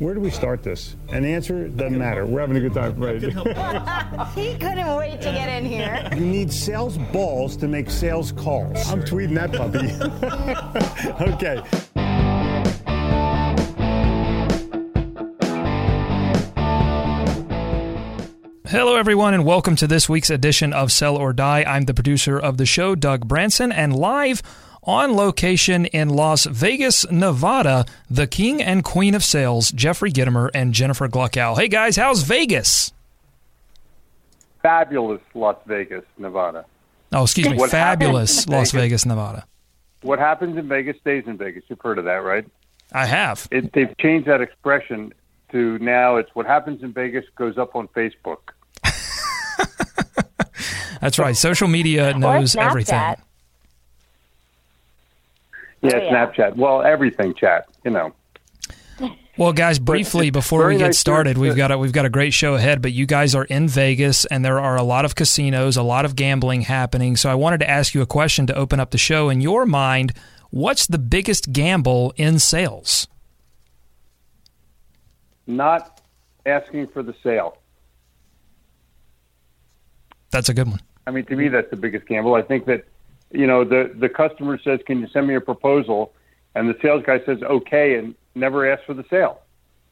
Where do we start this? And the answer doesn't matter. We're having a good time, right? He couldn't wait to get in here. You need sales balls to make sales calls. I'm tweeting that puppy. Okay. Hello, everyone, and welcome to this week's edition of Sell or Die. I'm the producer of the show, Doug Branson, and live on location in Las Vegas, Nevada, the king and queen of sales, Jeffrey Gitomer and Jennifer Gluckow. Hey, guys, how's Vegas? Fabulous Las Vegas, Nevada. Oh, excuse me, fabulous Las Vegas, Nevada. What happens in Vegas stays in Vegas. You've heard of that, right? I have. They've changed that expression to now it's what happens in Vegas goes up on Facebook. That's right. Social media knows everything. Yeah, Snapchat. Well, everything chat, you know. Well, guys, briefly before we get started, we've got a great show ahead, but you guys are in Vegas and there are a lot of casinos, a lot of gambling happening. So I wanted to ask you a question to open up the show. In your mind, what's the biggest gamble in sales? Not asking for the sale. That's a good one. I mean, to me, that's the biggest gamble. I think that, you know, the customer says, can you send me a proposal? And the sales guy says, okay, and never asks for the sale.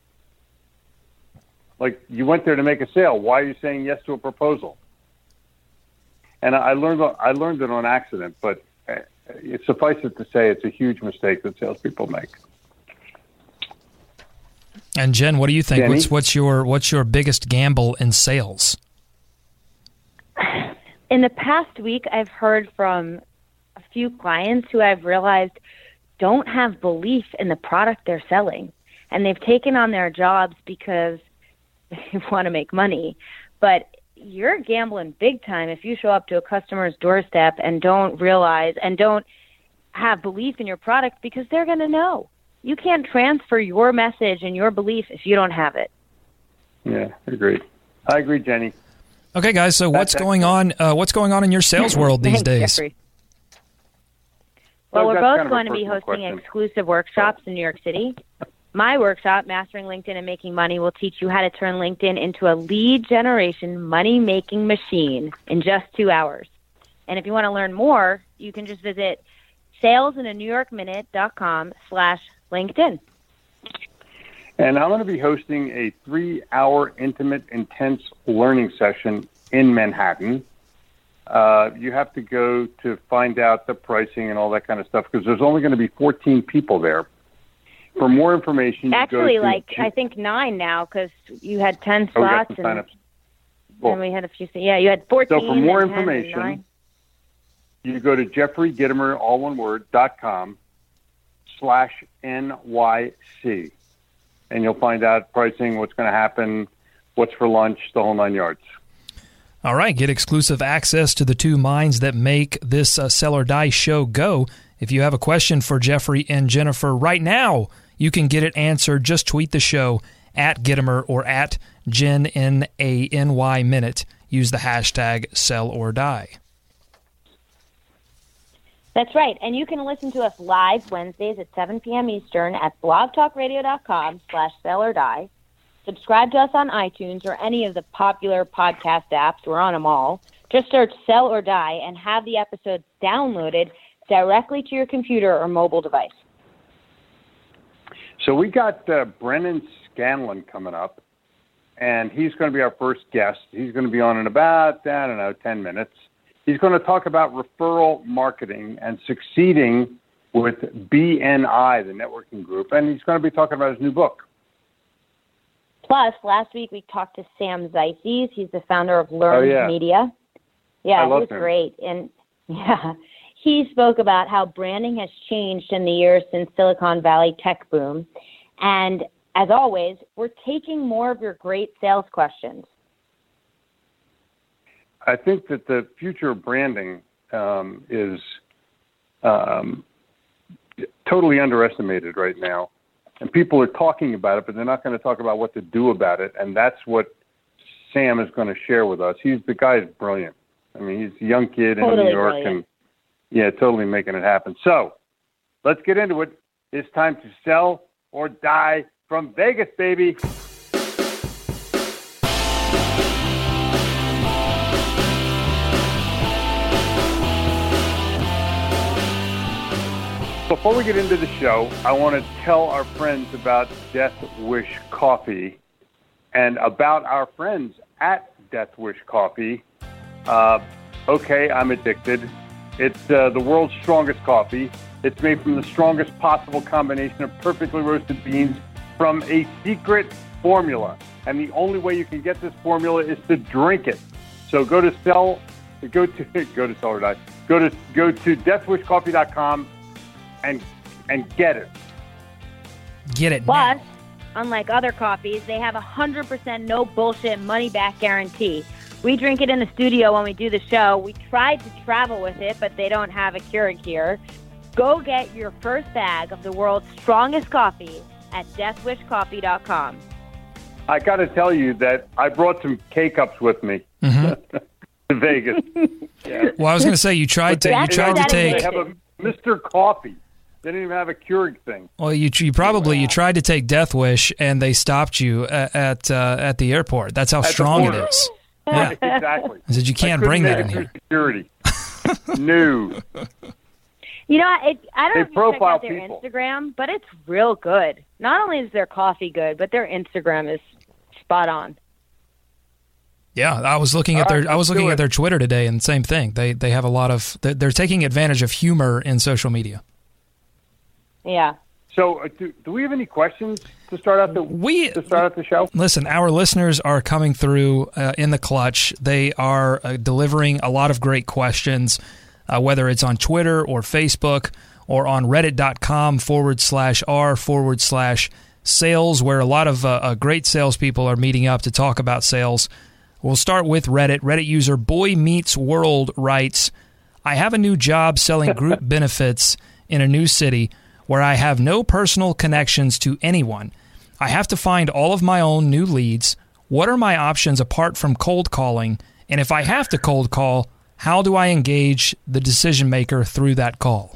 Like, you went there to make a sale. Why are you saying yes to a proposal? And I learned it on accident, but it suffices to say it's a huge mistake that salespeople make. And Jen, what do you think? Jenny? What's your biggest gamble in sales? In the past week, I've heard from a few clients who I've realized don't have belief in the product they're selling. And they've taken on their jobs because they want to make money. But you're gambling big time if you show up to a customer's doorstep and don't realize and don't have belief in your product, because they're going to know. You can't transfer your message and your belief if you don't have it. Yeah, agreed. I agree, Jenny. Okay, guys. So what's going on? What's going on in your sales world these days? Jeffrey. Well, we're that's both going to be hosting exclusive workshops in New York City. My workshop, Mastering LinkedIn and Making Money, will teach you how to turn LinkedIn into a lead generation money-making machine in just 2 hours. And if you want to learn more, you can just visit salesinanewyorkminute.com/LinkedIn. And I'm going to be hosting a 3-hour intimate, intense learning session in Manhattan. You have to go to find out the pricing and all that kind of stuff, because there's only going to be 14 people there. For more information, actually, you go to I think 9 now, because you had 10 slots and we had a few. Yeah, you had 14. So for more information, you go to JeffreyGitomer, all one word, .com/NYC. And you'll find out pricing, what's going to happen, what's for lunch, the whole 9 yards. All right, get exclusive access to the two minds that make this Sell or Die show go. If you have a question for Jeffrey and Jennifer right now, you can get it answered. Just tweet the show at Gitomer or at JenNANY Minute. Use the hashtag Sell or Die. That's right. And you can listen to us live Wednesdays at 7 p.m. Eastern at blogtalkradio.com/sell-or-die. Subscribe to us on iTunes or any of the popular podcast apps. We're on them all. Just search Sell or Die and have the episodes downloaded directly to your computer or mobile device. So we got Brennan Scanlon coming up, and he's going to be our first guest. He's going to be on in about, 10 minutes. He's going to talk about referral marketing and succeeding with BNI, the networking group, and he's going to be talking about his new book. Plus, last week we talked to Sam Zeitz. He's the founder of Learned Media. Yeah, he was great. And he spoke about how branding has changed in the years since Silicon Valley tech boom. And as always, we're taking more of your great sales questions. I think that the future of branding is totally underestimated right now. And people are talking about it, but they're not going to talk about what to do about it. And that's what Sam is going to share with us. The guy's brilliant. I mean, he's a young kid in New York and totally making it happen. So let's get into it. It's time to sell or die from Vegas, baby. Before we get into the show, I want to tell our friends about Death Wish Coffee and about our friends at Death Wish Coffee. Okay, I'm addicted. It's the world's strongest coffee. It's made from the strongest possible combination of perfectly roasted beans from a secret formula. And the only way you can get this formula is to drink it. So go to deathwishcoffee.com and get it. Get it. Plus, now. unlike other coffees, they have 100% no bullshit money back guarantee. We drink it in the studio when we do the show. We tried to travel with it, but they don't have a Keurig here. Go get your first bag of the world's strongest coffee at deathwishcoffee.com. I got to tell you that I brought some K-Cups with me to Vegas. Yeah. Well, I was going to say you tried to take. They have a Mr. Coffee. They didn't even have a Keurig thing. Well, you tried to take Death Wish and they stopped you at the airport. That's how strong it is. Yeah, exactly. I said you can't bring that in here. Security. No. You know, I don't know if you check out their people. Instagram, but it's real good. Not only is their coffee good, but their Instagram is spot on. Yeah, I was looking at their Twitter today, and same thing. They have a lot of. They're taking advantage of humor in social media. Yeah. So, do we have any questions to start out the show? Listen, our listeners are coming through in the clutch. They are delivering a lot of great questions, whether it's on Twitter or Facebook or on reddit.com/r/sales, where a lot of great salespeople are meeting up to talk about sales. We'll start with Reddit. Reddit user Boy Meets World writes, I have a new job selling group benefits in a new city where I have no personal connections to anyone. I have to find all of my own new leads. What are my options apart from cold calling? And if I have to cold call, how do I engage the decision maker through that call?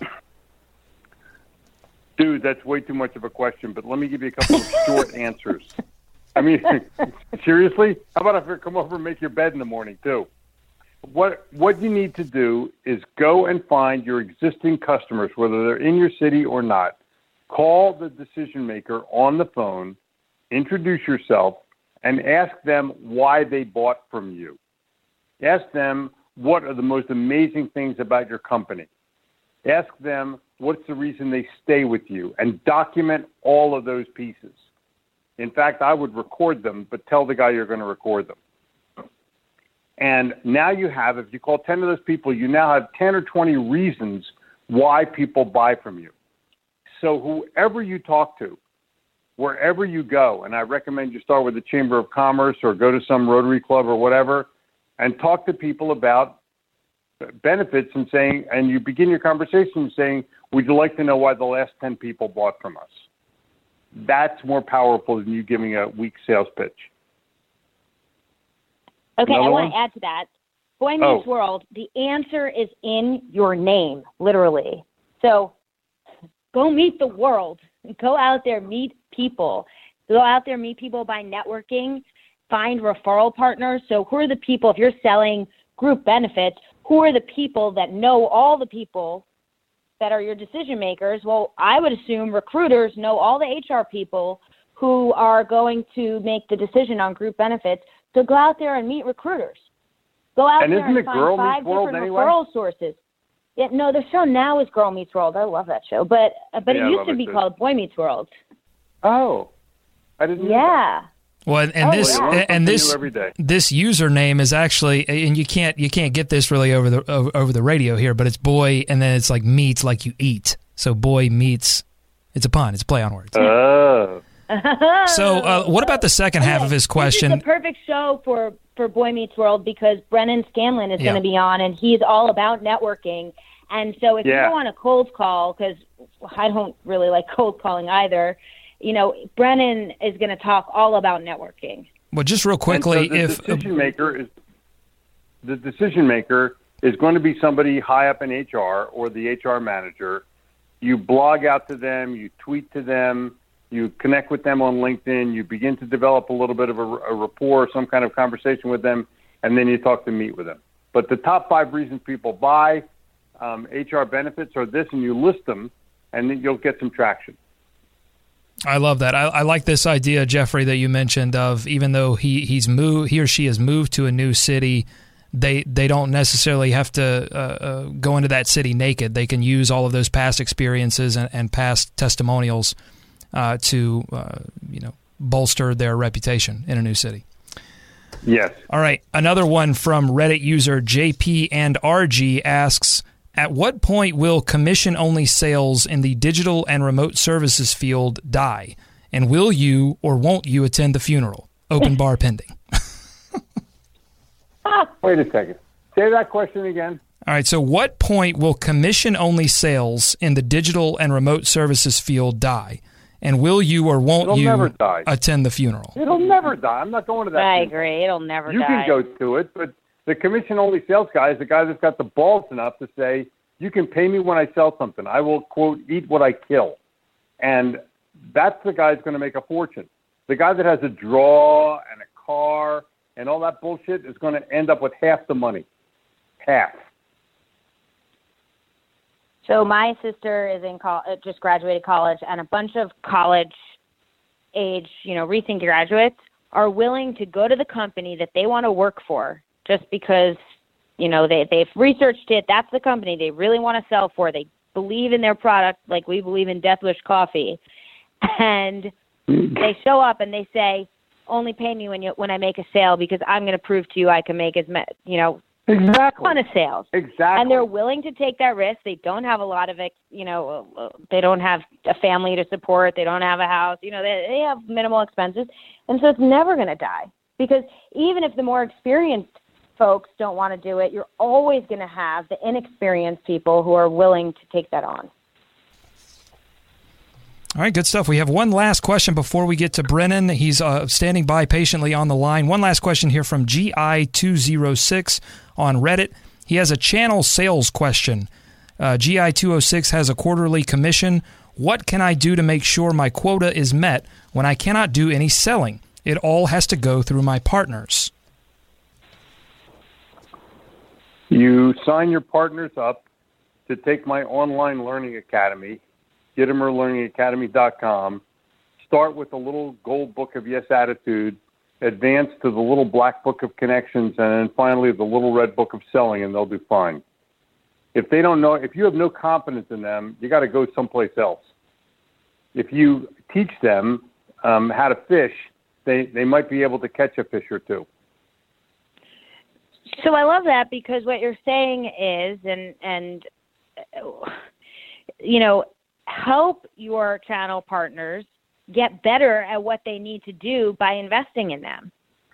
Dude, that's way too much of a question, but let me give you a couple of short answers. I mean, seriously? How about if you come over and make your bed in the morning, too? What you need to do is go and find your existing customers, whether they're in your city or not. Call the decision maker on the phone, introduce yourself, and ask them why they bought from you. Ask them what are the most amazing things about your company. Ask them what's the reason they stay with you, and document all of those pieces. In fact, I would record them, but tell the guy you're going to record them. And now you have, if you call 10 of those people, you now have 10 or 20 reasons why people buy from you. So whoever you talk to, wherever you go, and I recommend you start with the Chamber of Commerce or go to some Rotary Club or whatever, and talk to people about benefits and you begin your conversation saying, would you like to know why the last 10 people bought from us? That's more powerful than you giving a weak sales pitch. Okay, Another I want one? to add to that. Boy Meets World, the answer is in your name, literally. So go meet the world. Go out there, meet people. Go out there, meet people by networking. Find referral partners. So who are the people, if you're selling group benefits, who are the people that know all the people that are your decision makers? Well, I would assume recruiters know all the HR people who are going to make the decision on group benefits. So go out there and meet recruiters. Go out there and find 5 different referral sources. Yeah, no, the show now is Girl Meets World. I love that show. But it used to be called Boy Meets World. Oh, I didn't know that. Yeah. Well, and this username is actually, and you can't get this really over the radio here, but it's boy, and then it's like meets, like you eat. So Boy Meets, it's a pun, it's a play on words. Oh. So what about the second half of his question? This is the perfect show for Boy Meets World because Brennan Scanlon is going to be on, and he's all about networking. And so if you don't want a cold call, because I don't really like cold calling either, Brennan is going to talk all about networking. Well, just real quickly, the decision maker is going to be somebody high up in HR or the HR manager. You blog out to them, you tweet to them, You connect with them on LinkedIn. You begin to develop a little bit of a rapport, some kind of conversation with them, and then you talk to meet with them. But the top 5 reasons people buy HR benefits are this, and you list them, and then you'll get some traction. I love that. I like this idea, Jeffrey, that you mentioned of even though he or she has moved to a new city, they don't necessarily have to go into that city naked. They can use all of those past experiences and past testimonials to bolster their reputation in a new city. Yes. All right. Another one from Reddit user JP and RG asks, at what point will commission-only sales in the digital and remote services field die? And will you or won't you attend the funeral? Open bar pending. Wait a second. Say that question again. All right. So what point will commission-only sales in the digital and remote services field die? And will you or won't you attend the funeral? It'll never die. I'm not going to that. I agree. It'll never die. You can go to it, but the commission-only sales guy is the guy that's got the balls enough to say, you can pay me when I sell something. I will, quote, eat what I kill. And that's the guy that's going to make a fortune. The guy that has a draw and a car and all that bullshit is going to end up with half the money. Half. So my sister is in just graduated college, and a bunch of college-age, recent graduates are willing to go to the company that they want to work for just because, they've researched it. That's the company they really want to sell for. They believe in their product like we believe in Death Wish coffee. And they show up and they say, only pay me when I make a sale because I'm going to prove to you I can make Exactly. a ton of sales. Exactly. And they're willing to take that risk. They don't have a lot of, they don't have a family to support. They don't have a house. They have minimal expenses. And so it's never going to die because even if the more experienced folks don't want to do it, you're always going to have the inexperienced people who are willing to take that on. All right, good stuff. We have one last question before we get to Brennan. He's standing by patiently on the line. One last question here from GI206 on Reddit. He has a channel sales question. GI206 has a quarterly commission. What can I do to make sure my quota is met when I cannot do any selling? It all has to go through my partners. You sign your partners up to take my online learning academy, GittimerLearningAcademy.com. Start with the little gold book of Yes Attitude, advance to the little black book of connections, and then finally the little red book of selling, and they'll do fine. If they don't know, if you have no confidence in them, you got to go someplace else. If you teach them how to fish, they might be able to catch a fish or two. So I love that because what you're saying is, and help your channel partners get better at what they need to do by investing in them.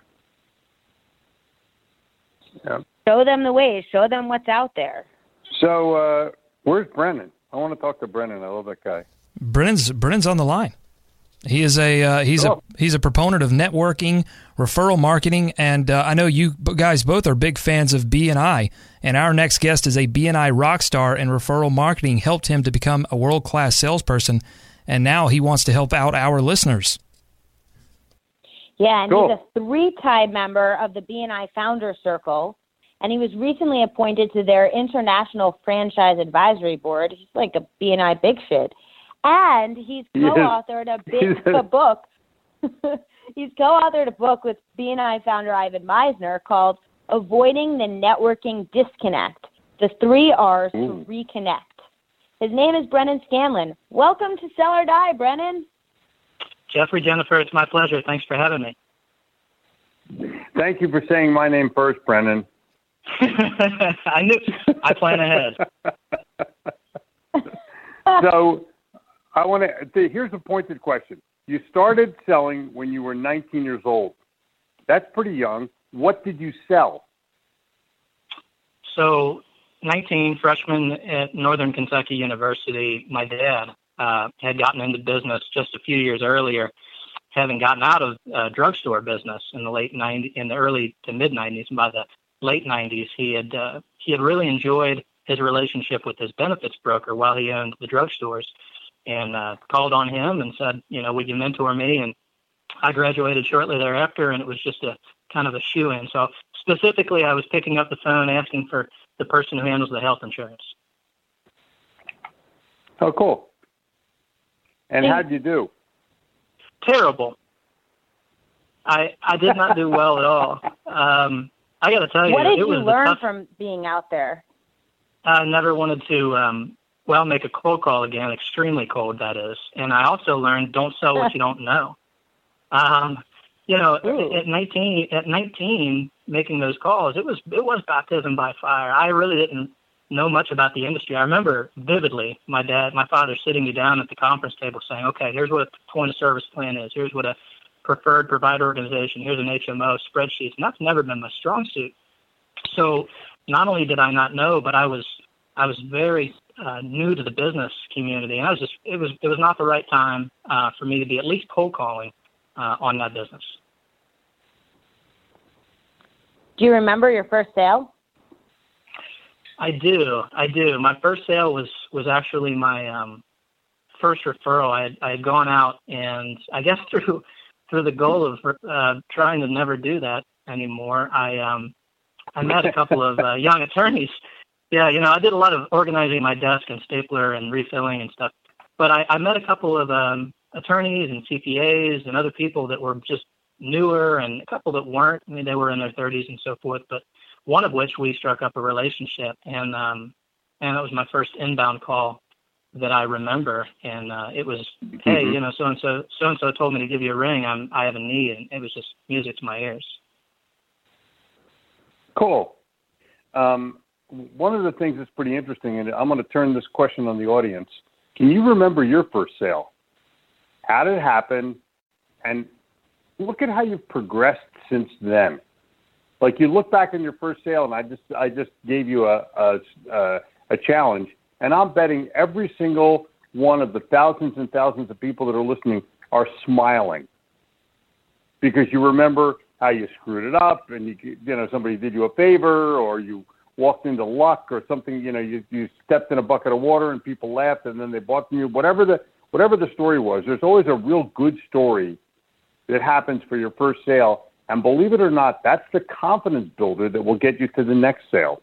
Yeah. Show them the ways. Show them what's out there. So where's Brennan? I want to talk to Brennan. I love that guy. Brennan's on the line. He is he's a proponent of networking, referral marketing, and I know you guys both are big fans of BNI. And our next guest is a BNI rock star, and referral marketing helped him to become a world-class salesperson. And now he wants to help out our listeners. Yeah, and cool. He's a 3-time member of the BNI Founder Circle, and he was recently appointed to their International Franchise Advisory Board. He's like a BNI big shit. And he's co-authored a book. He's co-authored a book with BNI founder Ivan Misner called Avoiding the Networking Disconnect, the 3 R's to Reconnect. His name is Brennan Scanlon. Welcome to Sell or Die, Brennan. Jeffrey, Jennifer, it's my pleasure. Thanks for having me. Thank you for saying my name first, Brennan. I knew. I plan ahead. So I want to, here's a pointed question. You started selling when you were 19 years old. That's pretty young. What did you sell? So 19, freshman at Northern Kentucky University, my dad had gotten into business just a few years earlier, having gotten out of drugstore business in the early to mid 90s. And by the late 90s, he had really enjoyed his relationship with his benefits broker while he owned the drugstores. and called on him and said, would you mentor me? And I graduated shortly thereafter, and it was just a kind of a shoe-in. So specifically, I was picking up the phone asking for the person who handles the health insurance. Oh, cool. And how'd you do? Terrible. I did not do well at all. I got to tell you, what did it you was learn from being out there? I never wanted to, make a cold call again, extremely cold, that is. And I also learned don't sell what you don't know. At 19, making those calls, it was baptism by fire. I really didn't know much about the industry. I remember vividly my father sitting me down at the conference table saying, okay, here's what a point of service plan is. Here's what a preferred provider organization. Here's an HMO, spreadsheets. And that's never been my strong suit. So not only did I not know, but I was very new to the business community. And it was not the right time for me to be at least cold calling on that business. Do you remember your first sale? I do. My first sale was actually my first referral. I had gone out, and I guess through the goal of trying to never do that anymore, I met a couple of young attorneys. Yeah, I did a lot of organizing my desk and stapler and refilling and stuff. But I met a couple of attorneys and CPAs and other people that were just newer, and a couple that weren't. I mean, they were in their 30s and so forth. But one of which we struck up a relationship, and that was my first inbound call that I remember. And it was, hey, so and so told me to give you a ring. I have a need, and it was just music to my ears. Cool. One of the things that's pretty interesting, and I'm going to turn this question on the audience. Can you remember your first sale? How did it happen? And look at how you've progressed since then. Like, you look back on your first sale, and I just gave you a challenge, and I'm betting every single one of the thousands and thousands of people that are listening are smiling because you remember how you screwed it up, and somebody did you a favor, or you walked into luck or something. You stepped in a bucket of water and people laughed, and then they bought from you. Whatever the story was, there's always a real good story that happens for your first sale. And believe it or not, that's the confidence builder that will get you to the next sale.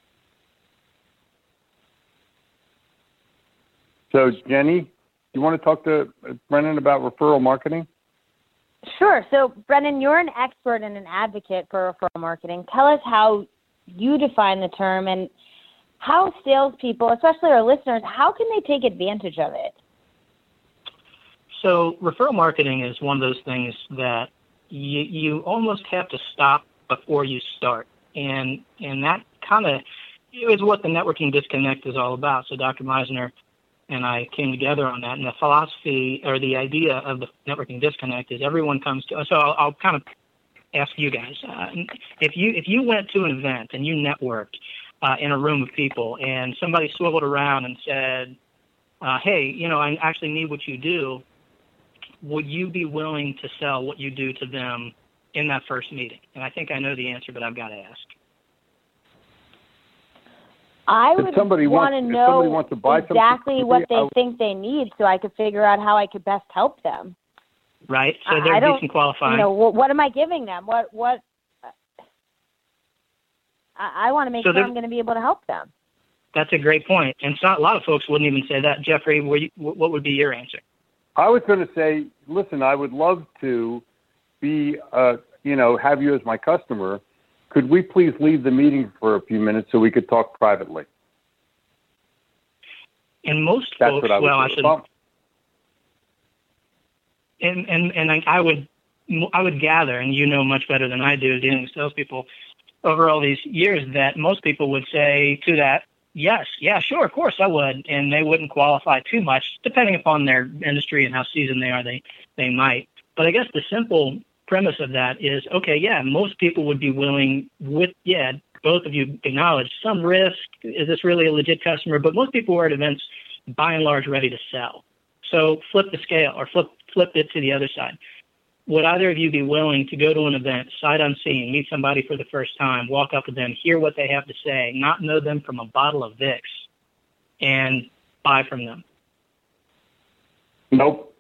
So, Jenny, do you want to talk to Brennan about referral marketing? Sure. So, Brennan, you're an expert and an advocate for referral marketing. Tell us how you define the term and how salespeople, especially our listeners, how can they take advantage of it? So referral marketing is one of those things that you almost have to stop before you start. And that kind of is what the networking disconnect is all about. So Dr. Meisner and I came together on that. And the philosophy or the idea of the networking disconnect is everyone comes to, so I'll kind of ask you guys, if you went to an event and you networked in a room of people and somebody swiveled around and said, hey, I actually need what you do, would you be willing to sell what you do to them in that first meeting? And I think I know the answer, but I've got to ask. I would want to know exactly what they think they need so I could figure out how I could best help them. Right. So there's decent qualifying. What am I giving them? What? I want to make sure I'm going to be able to help them. That's a great point. And so a lot of folks wouldn't even say that. Jeffrey, what would be your answer? I was going to say, listen, I would love to be, have you as my customer. Could we please leave the meeting for a few minutes so we could talk privately? And most folks, I would gather, and you know much better than I do dealing with salespeople over all these years, that most people would say to that, yes, yeah, sure, of course I would, and they wouldn't qualify too much, depending upon their industry and how seasoned they are, they might. But I guess the simple premise of that is, okay, yeah, most people would be willing both of you acknowledge some risk. Is this really a legit customer? But most people are at events, by and large, ready to sell. So flip the scale or flip it to the other side. Would either of you be willing to go to an event, sight unseen, meet somebody for the first time, walk up with them, hear what they have to say, not know them from a bottle of Vicks, and buy from them? Nope.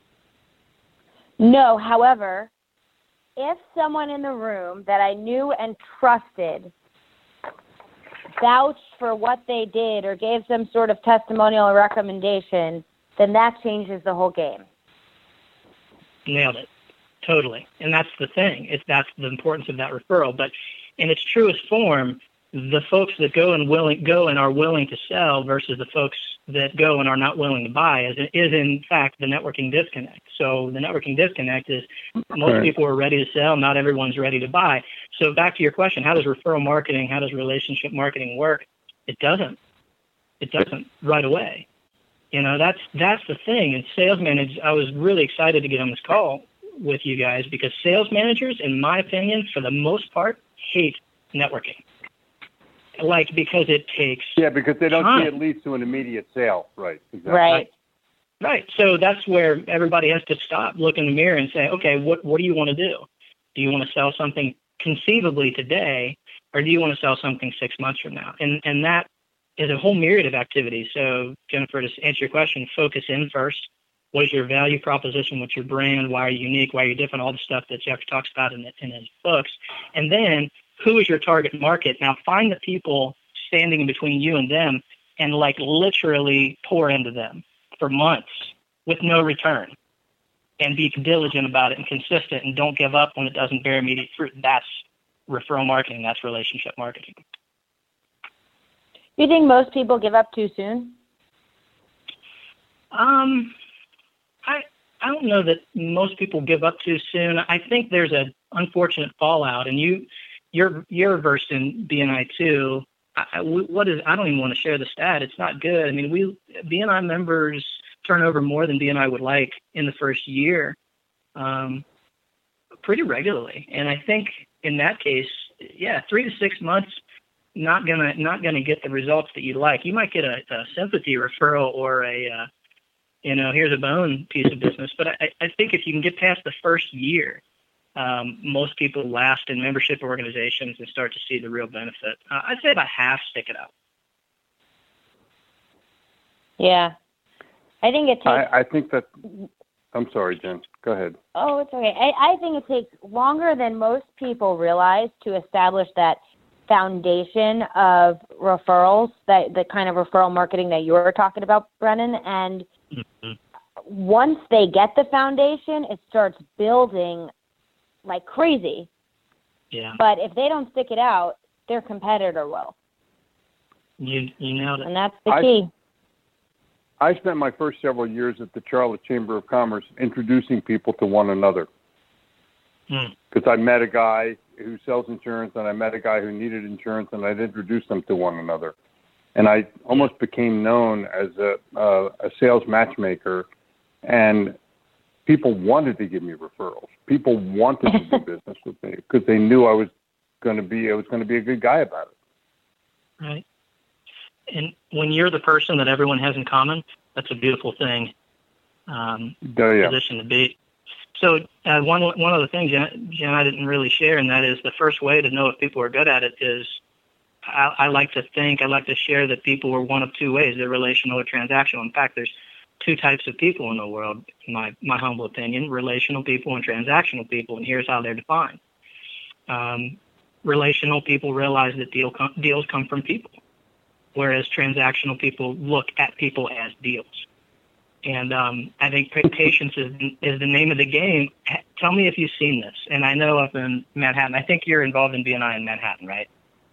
No, however, if someone in the room that I knew and trusted vouched for what they did or gave some sort of testimonial or recommendation, then that changes the whole game. Nailed it. Totally. And that's the thing. That's the importance of that referral. But in its truest form, the folks that go and are willing to sell versus the folks that go and are not willing to buy is in fact the networking disconnect. So the networking disconnect is most people are ready to sell, not everyone's ready to buy. So back to your question, how does referral marketing, how does relationship marketing work? It doesn't right away. You know, that's the thing. And sales managers, I was really excited to get on this call with you guys because sales managers, in my opinion, for the most part, hate networking. Like, because it takes because they don't time. see it leads to an immediate sale. Right. Exactly. Right. So that's where everybody has to stop, look in the mirror and say, okay, what do you want to do? Do you want to sell something conceivably today, or do you want to sell something 6 months from now? And that is a whole myriad of activities. So, Jennifer, to answer your question, focus in first. What is your value proposition? What's your brand? Why are you unique? Why are you different? All the stuff that Jeff talks about in his books. And then, who is your target market? Now, find the people standing in between you and them and, like, literally pour into them for months with no return. And be diligent about it and consistent and don't give up when it doesn't bear immediate fruit. That's referral marketing. That's relationship marketing. Do you think most people give up too soon? I don't know that most people give up too soon. I think there's an unfortunate fallout, and you're versed in BNI too. I don't even want to share the stat. It's not good. I mean, BNI members turn over more than BNI would like in the first year, pretty regularly. And I think in that case, 3 to 6 months, not gonna get the results that you'd like. You might get a sympathy referral or a here's a bone piece of business. But I think if you can get past the first year, most people last in membership organizations and start to see the real benefit. I'd say about half stick it out. Yeah. I think it takes... I think that... I'm sorry, Jen. Go ahead. Oh, it's okay. I think it takes longer than most people realize to establish that foundation of referrals, that the kind of referral marketing that you were talking about, Brennan. And once they get the foundation, it starts building like crazy. Yeah. But if they don't stick it out, their competitor will. You nailed it. And that's the key. I spent my first several years at the Charlotte Chamber of Commerce introducing people to one another. Because I met a guy who sells insurance, and I met a guy who needed insurance, and I'd introduce them to one another. And I almost became known as a sales matchmaker, and people wanted to give me referrals. People wanted to do business with me because they knew I was going to be a good guy about it. Right. And when you're the person that everyone has in common, that's a beautiful thing. Position to be. So one of the things Jen I didn't really share, and that is the first way to know if people are good at it is I like to share that people are one of two ways. They're relational or transactional. In fact, there's two types of people in the world, in my humble opinion, relational people and transactional people, and here's how they're defined. Relational people realize that deals come from people, whereas transactional people look at people as deals. And I think patience is the name of the game. Tell me if you've seen this. And I know up in Manhattan, I think you're involved in BNI in Manhattan, right?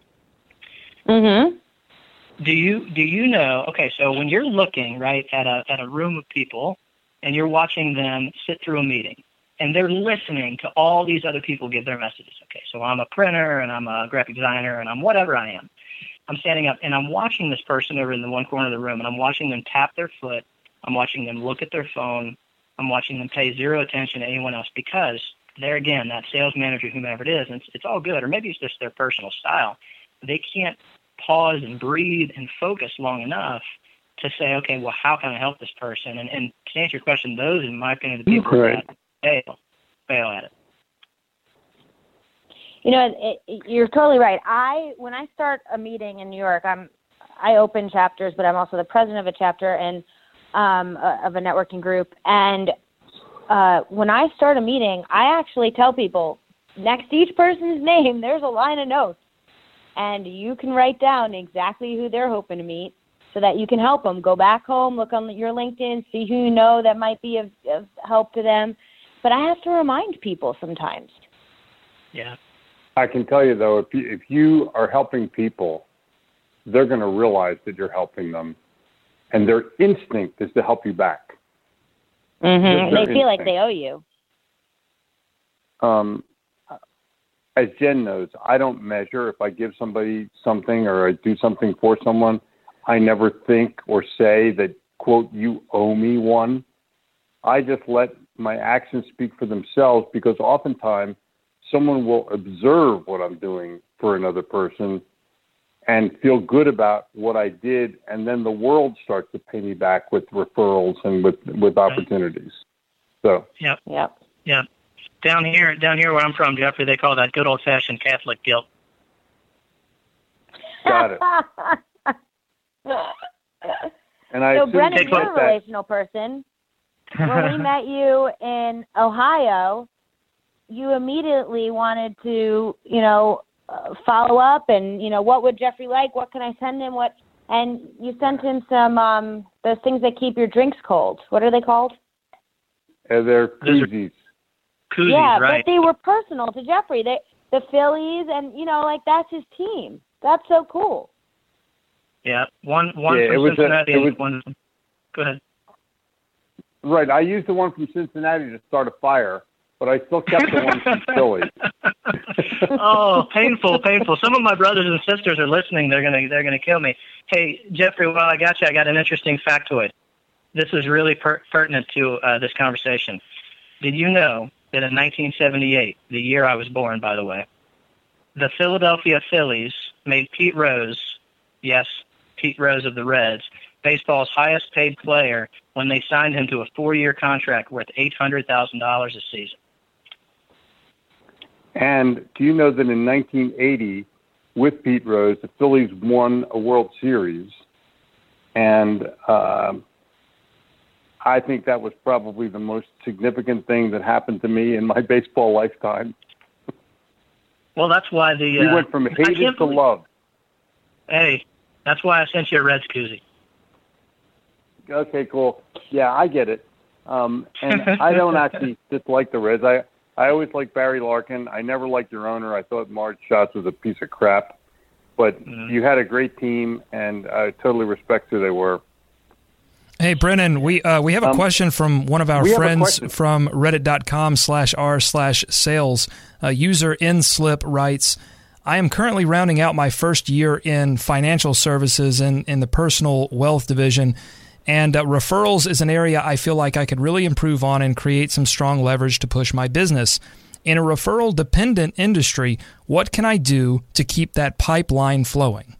Mm-hmm. Do you know? Okay, so when you're looking right at a room of people, and you're watching them sit through a meeting, and they're listening to all these other people give their messages. Okay, so I'm a printer, and I'm a graphic designer, and I'm whatever I am. I'm standing up, and I'm watching this person over in the one corner of the room, and I'm watching them tap their foot. I'm watching them look at their phone. I'm watching them pay zero attention to anyone else because they're, again, that sales manager, whomever it is, and it's all good, or maybe it's just their personal style. They can't pause and breathe and focus long enough to say, okay, well, how can I help this person? And to answer your question, those, in my opinion, are the people that fail at it. You know, you're totally right. When I start a meeting in New York, I open chapters, but I'm also the president of a chapter, and of a networking group. And when I start a meeting, I actually tell people, next to each person's name, there's a line of notes. And you can write down exactly who they're hoping to meet so that you can help them. Go back home, look on your LinkedIn, see who you know that might be of help to them. But I have to remind people sometimes. Yeah. I can tell you, though, if you are helping people, they're going to realize that you're helping them. And their instinct is to help you back. Mm-hmm. They feel like they owe you. As Jen knows, I don't measure. If I give somebody something or I do something for someone, I never think or say that, quote, you owe me one. I just let my actions speak for themselves, because oftentimes someone will observe what I'm doing for another person and feel good about what I did, and then the world starts to pay me back with referrals and with opportunities. So. Yep. Down here where I'm from, Jeffrey, they call that good old-fashioned Catholic guilt. Got it. And I so, Brennan, you're a that relational person. When we met you in Ohio, you immediately wanted to, follow up and, what would Jeffrey like? What can I send him? And you sent him some those things that keep your drinks cold. What are they called? They're koozies. Koozies, yeah, right. But they were personal to Jeffrey. The Phillies, and that's his team. That's so cool. Yeah, one from Cincinnati and one. Go ahead. Right, I used the one from Cincinnati to start a fire, but I still kept the one from Philly. Oh, painful. Some of my brothers and sisters are listening. They're gonna kill me. Hey, Jeffrey, while I got you, I got an interesting factoid. This is really pertinent to this conversation. Did you know that in 1978, the year I was born, by the way, the Philadelphia Phillies made Pete Rose, yes, Pete Rose of the Reds, baseball's highest paid player when they signed him to a 4-year contract worth $800,000 a season. And do you know that in 1980, with Pete Rose, the Phillies won a World Series, and I think that was probably the most significant thing that happened to me in my baseball lifetime. Well, that's why we went from hated to loved. Hey, that's why I sent you a Reds koozie. Okay, cool. Yeah, I get it. And I don't actually dislike the Reds. I always liked Barry Larkin. I never liked your owner. I thought Marge Schatz was a piece of crap. But you had a great team, and I totally respect who they were. Hey, Brennan, we have a question from one of our friends from reddit.com/r/sales. User nslip writes, I am currently rounding out my first year in financial services in the personal wealth division, and referrals is an area I feel like I could really improve on and create some strong leverage to push my business. In a referral-dependent industry, what can I do to keep that pipeline flowing?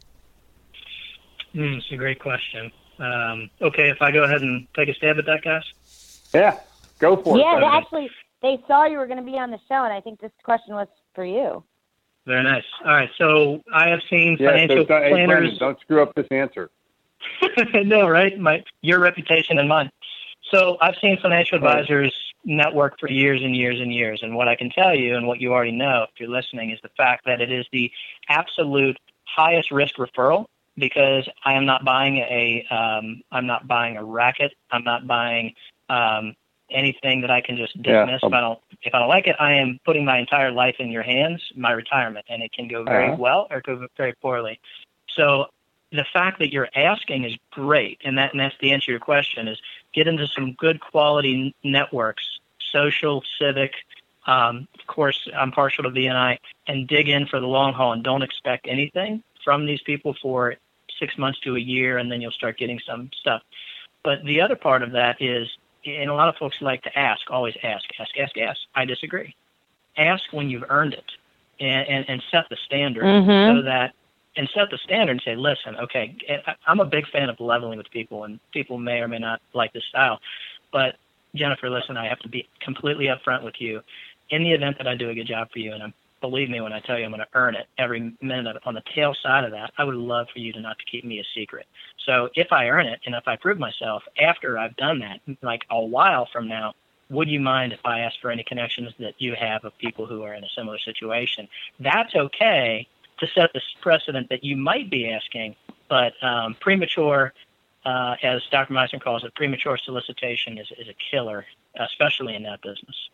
It's a great question. Okay, if I go ahead and take a stab at that, guys? Yeah, go for it. Yeah, actually, they saw you were going to be on the show, and I think this question was for you. Very nice. All right, so I have seen financial planners... Hey, Brennan, don't screw up this answer. No, right? Your reputation and mine. So I've seen financial advisors network for years and years and years, and what I can tell you and what you already know if you're listening is the fact that it is the absolute highest risk referral, because I am not buying a racket. I'm not buying anything that I can just dismiss if I don't like it. I am putting my entire life in your hands, my retirement, and it can go very well or go very poorly. So the fact that you're asking is great, and that's the answer to your question, is get into some good quality networks, social, civic. Of course, I'm partial to BNI, and dig in for the long haul, and don't expect anything from these people for 6 months to a year, and then you'll start getting some stuff. But the other part of that is, and a lot of folks like to always ask. I disagree. Ask when you've earned it, and set the standard so that, and set the standard and say, listen, okay, I'm a big fan of leveling with people, and people may or may not like this style. But Jennifer, listen, I have to be completely upfront with you. In the event that I do a good job for you, and believe me when I tell you I'm going to earn it every minute. On the tail side of that, I would love for you to not to keep me a secret. So if I earn it and if I prove myself after I've done that, like a while from now, would you mind if I ask for any connections that you have of people who are in a similar situation? That's okay to set this precedent that you might be asking, but premature, as Dr. Meisner calls it, premature solicitation is a killer, especially in that business.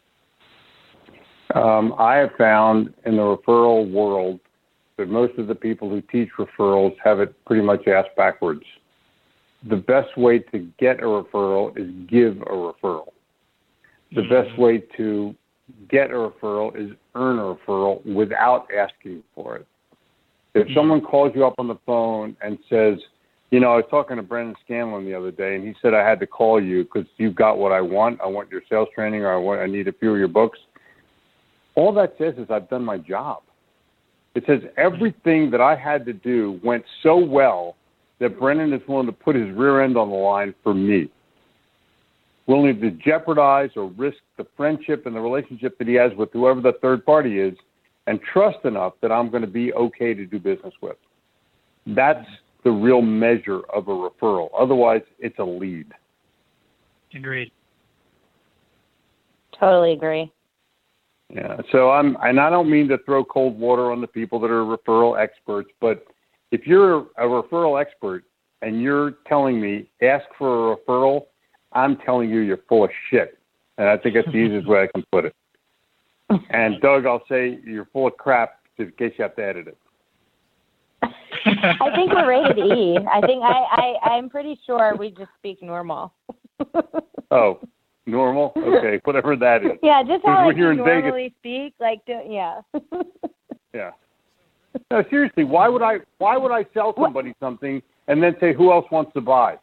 I have found in the referral world that most of the people who teach referrals have it pretty much asked backwards. The best way to get a referral is give a referral. The best way to get a referral is earn a referral without asking for it. If someone calls you up on the phone and says, you know, I was talking to Brendan Scanlon the other day, and he said I had to call you because you've got what I want. I want your sales training, or I need a few of your books. All that says is I've done my job. It says everything that I had to do went so well that Brendan is willing to put his rear end on the line for me, willing to jeopardize or risk the friendship and the relationship that he has with whoever the third party is, and trust enough that I'm going to be okay to do business with. That's the real measure of a referral. Otherwise, it's a lead. Agreed. Totally agree. Yeah. So and I don't mean to throw cold water on the people that are referral experts, but if you're a referral expert and you're telling me ask for a referral, I'm telling you you're full of shit. And I think that's the easiest way I can put it. And Doug, I'll say you're full of crap in case you have to edit it. I think we're rated E. I think I'm pretty sure we just speak normal. Oh, normal? Okay, whatever that is. Yeah, just how when you're in normally Vegas, speak, like, yeah. Yeah. No, seriously, why would I sell somebody something and then say who else wants to buy?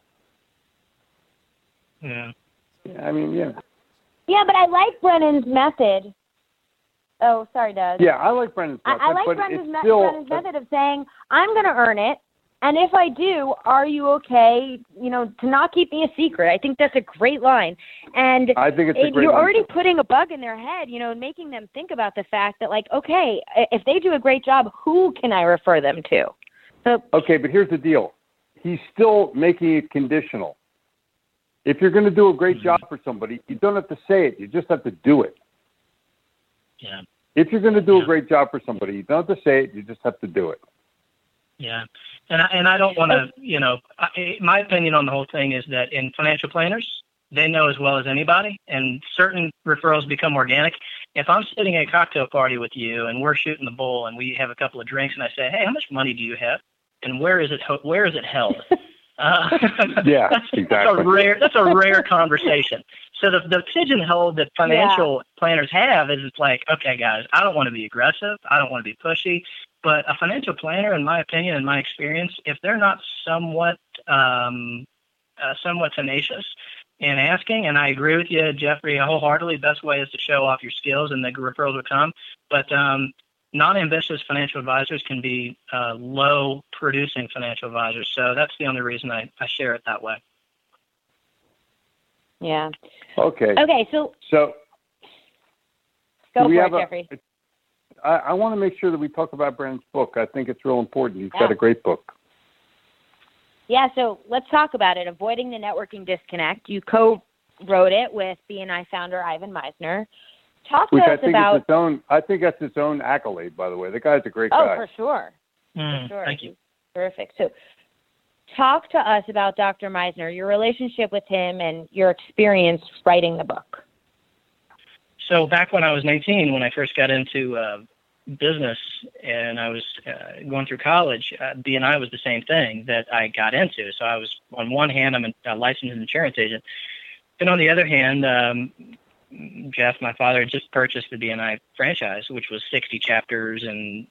Yeah. I mean, yeah. Yeah, but I like Brennan's method. Oh, sorry, Doug. Yeah, I like Brennan's method. I like but Brennan's it's still, method of saying, I'm going to earn it, and if I do, are you okay, to not keep me a secret? I think that's a great line. And I think it's a great you're line. already putting a bug in their head, making them think about the fact that, like, okay, if they do a great job, who can I refer them to? So, okay, but here's the deal. He's still making it conditional. If you're going to do a great job for somebody, you don't have to say it. You just have to do it. Yeah. If you're going to do a great job for somebody, you don't have to say it. You just have to do it. Yeah. And I don't want to, my opinion on the whole thing is that in financial planners, they know as well as anybody, and certain referrals become organic. If I'm sitting at a cocktail party with you and we're shooting the bull and we have a couple of drinks and I say, hey, how much money do you have? And where is it held? Yeah, exactly. That's a rare conversation. So the pigeonhole that financial planners have is it's like, okay, guys, I don't want to be aggressive. I don't want to be pushy. But a financial planner, in my opinion, in my experience, if they're not somewhat tenacious in asking, and I agree with you, Jeffrey, wholeheartedly, best way is to show off your skills and the referrals will come. But non-ambitious financial advisors can be low-producing financial advisors. So that's the only reason I share it that way. Yeah. Okay. Okay, so go for it, Jeffrey. I want to make sure that we talk about Brennan's book. I think it's real important. He's got a great book. Yeah, so let's talk about it. Avoiding the Networking Disconnect. You co-wrote it with BNI founder Ivan Meisner. Talk to us about. I think that's its own accolade, by the way. The guy's a great guy. Oh, for sure. For sure. Thank you. Terrific. So talk to us about Dr. Meisner, your relationship with him, and your experience writing the book. So back when I was 19, when I first got into business and I was going through college, BNI was the same thing that I got into. So I was, on one hand, I'm a licensed insurance agent. And on the other hand, Jeff, my father, had just purchased the BNI franchise, which was 60 chapters and,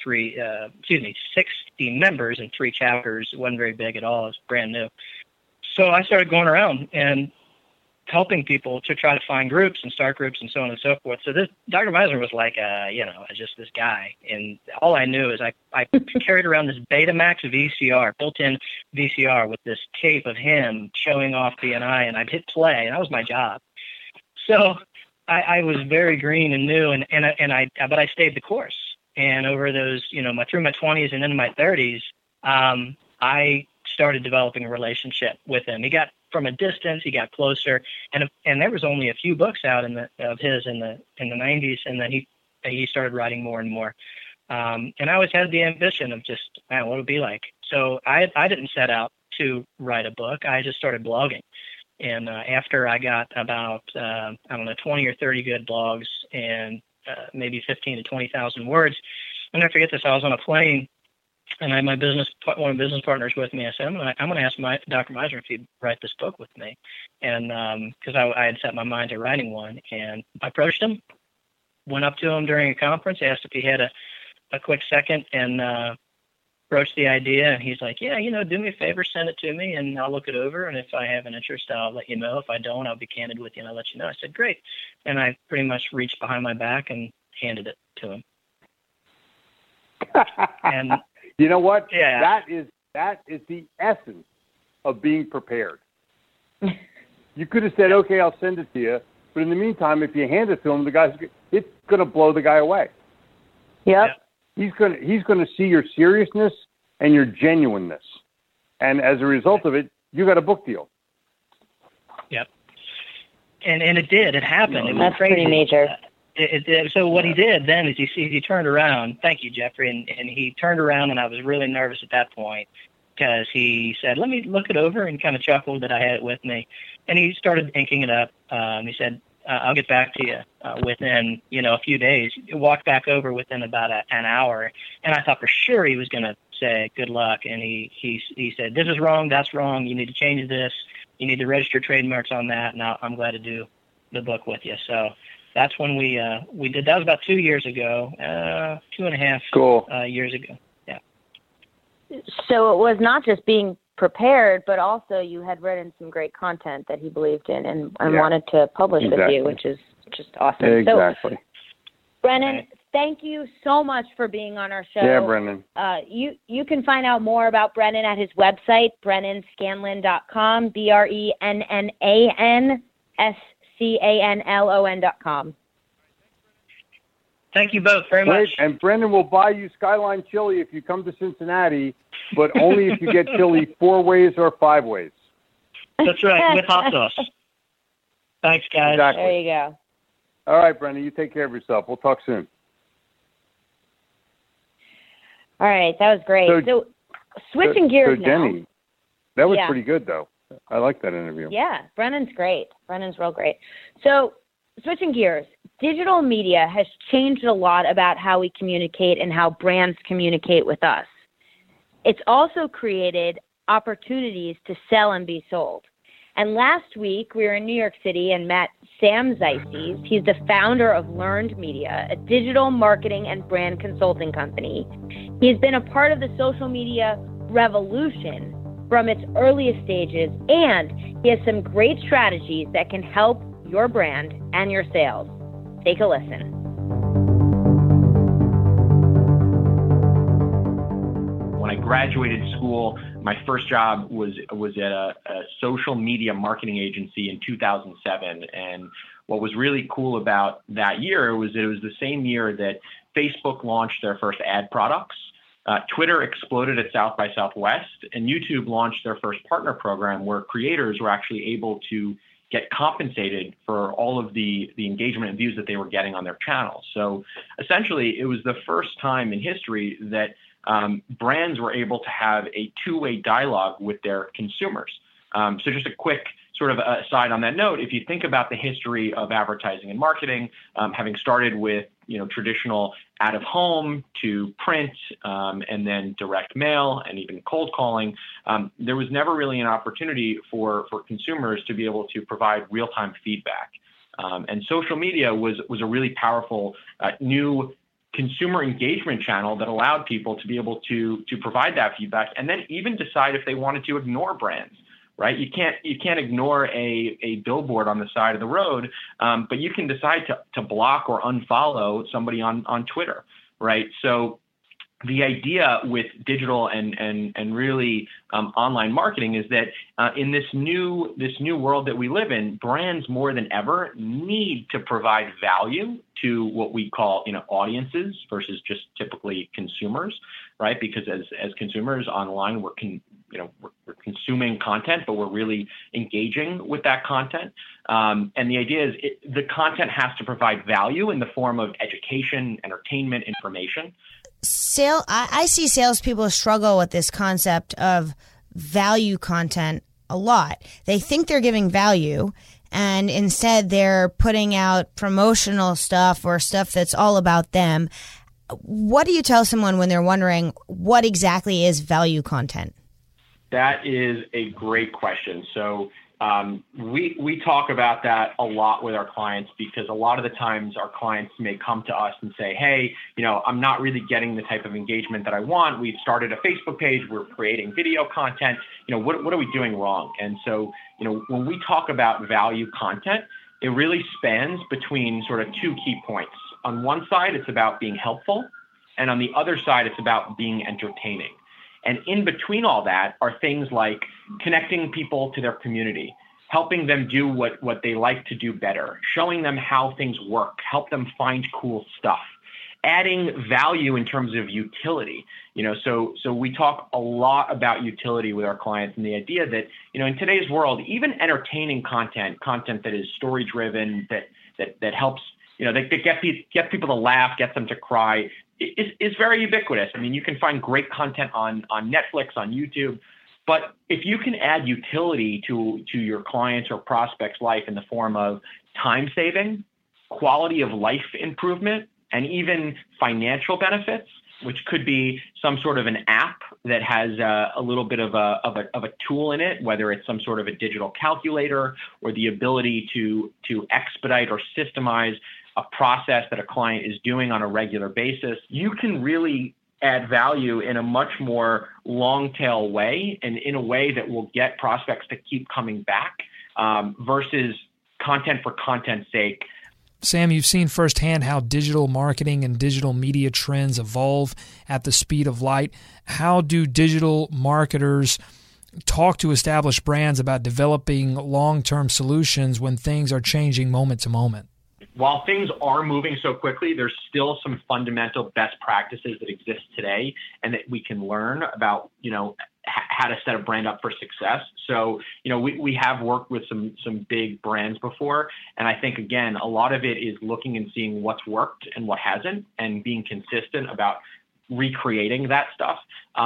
60 members and 3 chapters. It wasn't very big at all. It was brand new. So I started going around and helping people to try to find groups and start groups and so on and so forth. So this Dr. Meisner was like, just this guy. And all I knew is I carried around this Betamax VCR, built-in VCR with this tape of him showing off BNI, and I'd hit play, and that was my job. So I was very green and new, but I stayed the course. And over those, through my 20s and into my 30s, I started developing a relationship with him. He got from a distance, he got closer, and there was only a few books out of his in the 90s, and then he started writing more and more. And I always had the ambition of just, man, what it would be like. So I didn't set out to write a book. I just started blogging. And after I got about, 20 or 30 good blogs and maybe 15 to 20,000 words, I'll never forget this. I was on a plane, and I had one of my business partners with me. I said, I'm going to ask Dr. Meisner if he'd write this book with me. And because I had set my mind to writing one. And I approached him, went up to him during a conference, asked if he had a quick second, and broached the idea. And he's like, yeah, do me a favor, send it to me, and I'll look it over. And if I have an interest, I'll let you know. If I don't, I'll be candid with you, and I'll let you know. I said, great. And I pretty much reached behind my back and handed it to him. And you know what? Yeah. That is the essence of being prepared. You could have said, okay, I'll send it to you. But in the meantime, if you hand it to him, it's going to blow the guy away. Yep. He's going to see your seriousness and your genuineness. And as a result of it, you got a book deal. Yep. And it did. It happened. It was That's crazy. pretty major. So what he did then is he turned around. Thank you, Jeffrey. And he turned around, and I was really nervous at that point because he said, let me look it over, and kind of chuckled that I had it with me. And he started inking it up. He said, I'll get back to you within, a few days. He walked back over within about an hour. And I thought for sure he was going to say, good luck. And he said, this is wrong. That's wrong. You need to change this. You need to register trademarks on that. Now I'm glad to do the book with you. So that's when we did. That was about 2 years ago, 2.5 years ago. Yeah. So it was not just being prepared, but also you had written some great content that he believed in and wanted to publish with you, which is just awesome. Exactly. So, Brennan, thank you so much for being on our show. Yeah, Brennan. You can find out more about Brennan at his website, BrennanScanlon.com, BrennanScanlon.com. Thank you both very much. And Brendan will buy you Skyline chili if you come to Cincinnati, but only if you get chili 4 ways or 5 ways. That's right, with hot sauce. Thanks, guys. Exactly. There you go. All right, Brendan, you take care of yourself. We'll talk soon. All right, that was great. So switching gears now. Jenny, that was pretty good, though. I like that interview. Yeah, Brennan's great. Brennan's real great. So switching gears, digital media has changed a lot about how we communicate and how brands communicate with us. It's also created opportunities to sell and be sold. And last week, we were in New York City and met Sam Zeisses. He's the founder of Learned Media, a digital marketing and brand consulting company. He's been a part of the social media revolution from its earliest stages, and he has some great strategies that can help your brand and your sales. Take a listen. When I graduated school, my first job was at a social media marketing agency in 2007. And what was really cool about that year was it was the same year that Facebook launched their first ad products. Twitter exploded at South by Southwest, and YouTube launched their first partner program where creators were actually able to get compensated for all of the engagement and views that they were getting on their channels. So essentially, it was the first time in history that brands were able to have a two-way dialogue with their consumers. So just a quick sort of aside on that note, if you think about the history of advertising and marketing, having started with traditional out of home to print and then direct mail and even cold calling, there was never really an opportunity for consumers to be able to provide real-time feedback. And social media was a really powerful new consumer engagement channel that allowed people to be able to provide that feedback and then even decide if they wanted to ignore brands. Right? You can't ignore a billboard on the side of the road, but you can decide to block or unfollow somebody on Twitter, right? So the idea with digital and really online marketing is that in this new world that we live in, brands more than ever need to provide value to what we call audiences versus just typically consumers, right? Because as consumers online, we're consuming content, but we're really engaging with that content. And the idea is the content has to provide value in the form of education, entertainment, information. I see salespeople struggle with this concept of value content a lot. They think they're giving value, and instead they're putting out promotional stuff or stuff that's all about them. What do you tell someone when they're wondering what exactly is value content? That is a great question. So we talk about that a lot with our clients, because a lot of the times our clients may come to us and say, hey, I'm not really getting the type of engagement that I want. We've started a Facebook page. We're creating video content. What are we doing wrong? And so, when we talk about value content, it really spans between sort of two key points. On one side, it's about being helpful. And on the other side, it's about being entertaining. And in between all that are things like connecting people to their community, helping them do what they like to do better, showing them how things work, help them find cool stuff, adding value in terms of utility. So we talk a lot about utility with our clients, and the idea that, in today's world, even entertaining content that is story driven, that helps, that gets people to laugh, gets them to cry, is very ubiquitous. I mean, you can find great content on Netflix, on YouTube, but if you can add utility to your clients or prospects' life in the form of time saving, quality of life improvement, and even financial benefits, which could be some sort of an app that has a little bit of a tool in it, whether it's some sort of a digital calculator or the ability to expedite or systemize a process that a client is doing on a regular basis, you can really add value in a much more long tail way, and in a way that will get prospects to keep coming back versus content for content's sake. Sam, you've seen firsthand how digital marketing and digital media trends evolve at the speed of light. How do digital marketers talk to established brands about developing long-term solutions when things are changing moment to moment? While things are moving so quickly, there's still some fundamental best practices that exist today and that we can learn about, how to set a brand up for success. So, we have worked with some big brands before. And I think, again, a lot of it is looking and seeing what's worked and what hasn't, and being consistent about recreating that stuff.